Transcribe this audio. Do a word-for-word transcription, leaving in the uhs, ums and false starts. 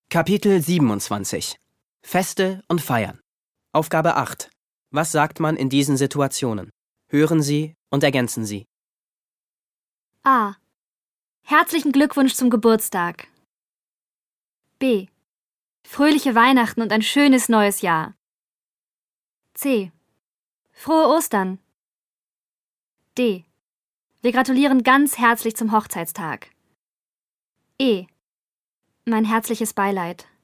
Kapitel siebenundzwanzig. Feste und Feiern. Aufgabe acht. Was sagt man in diesen Situationen? Hören Sie und ergänzen Sie. A. Herzlichen Glückwunsch zum Geburtstag. B. Fröhliche Weihnachten und ein schönes neues Jahr. C. Frohe Ostern. D. Wir gratulieren ganz herzlich zum Hochzeitstag. E. Mein herzliches Beileid.